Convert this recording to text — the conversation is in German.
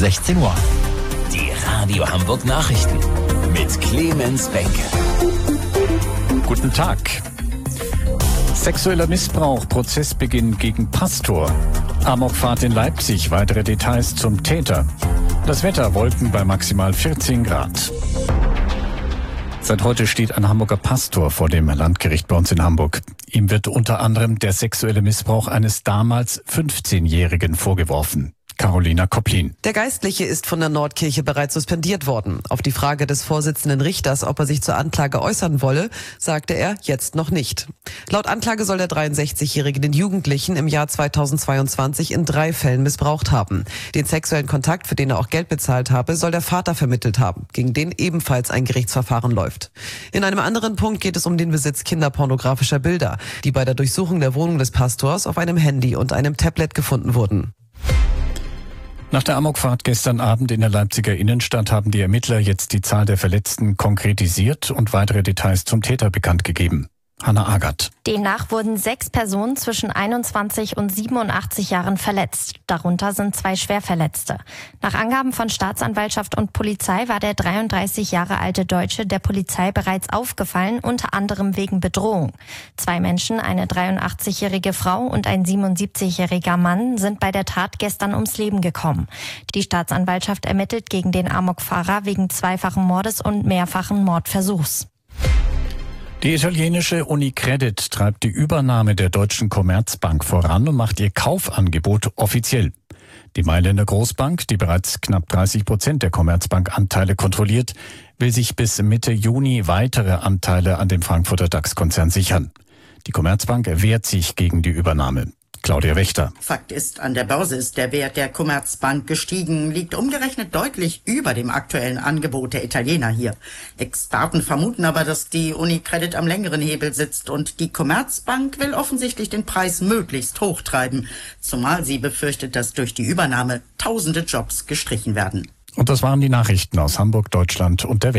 16 Uhr. Die Radio Hamburg Nachrichten mit Clemens Benke. Guten Tag. Sexueller Missbrauch, Prozessbeginn gegen Pastor. Amokfahrt in Leipzig, weitere Details zum Täter. Das Wetter, Wolken bei maximal 14 Grad. Seit heute steht ein Hamburger Pastor vor dem Landgericht bei uns in Hamburg. Ihm wird unter anderem der sexuelle Missbrauch eines damals 15-Jährigen vorgeworfen. Carolina Kopplin. Der Geistliche ist von der Nordkirche bereits suspendiert worden. Auf die Frage des Vorsitzenden Richters, ob er sich zur Anklage äußern wolle, sagte er, jetzt noch nicht. Laut Anklage soll der 63-Jährige den Jugendlichen im Jahr 2022 in 3 Fällen missbraucht haben. Den sexuellen Kontakt, für den er auch Geld bezahlt habe, soll der Vater vermittelt haben, gegen den ebenfalls ein Gerichtsverfahren läuft. In einem anderen Punkt geht es um den Besitz kinderpornografischer Bilder, die bei der Durchsuchung der Wohnung des Pastors auf einem Handy und einem Tablet gefunden wurden. Nach der Amokfahrt gestern Abend in der Leipziger Innenstadt haben die Ermittler jetzt die Zahl der Verletzten konkretisiert und weitere Details zum Täter bekannt gegeben. Hanna Agert. Demnach wurden 6 Personen zwischen 21 und 87 Jahren verletzt. Darunter sind 2 Schwerverletzte. Nach Angaben von Staatsanwaltschaft und Polizei war der 33 Jahre alte Deutsche der Polizei bereits aufgefallen, unter anderem wegen Bedrohung. 2 Menschen, eine 83-jährige Frau und ein 77-jähriger Mann, sind bei der Tat gestern ums Leben gekommen. Die Staatsanwaltschaft ermittelt gegen den Amokfahrer wegen 2-fachen Mordes und mehrfachen Mordversuchs. Die italienische Unicredit treibt die Übernahme der deutschen Commerzbank voran und macht ihr Kaufangebot offiziell. Die Mailänder Großbank, die bereits knapp 30% der Commerzbank-Anteile kontrolliert, will sich bis Mitte Juni weitere Anteile an dem Frankfurter DAX-Konzern sichern. Die Commerzbank wehrt sich gegen die Übernahme. Claudia Wächter. Fakt ist, an der Börse ist der Wert der Commerzbank gestiegen, liegt umgerechnet deutlich über dem aktuellen Angebot der Italiener hier. Experten vermuten aber, dass die Unicredit am längeren Hebel sitzt und die Commerzbank will offensichtlich den Preis möglichst hochtreiben, zumal sie befürchtet, dass durch die Übernahme tausende Jobs gestrichen werden. Und das waren die Nachrichten aus Hamburg, Deutschland und der Welt.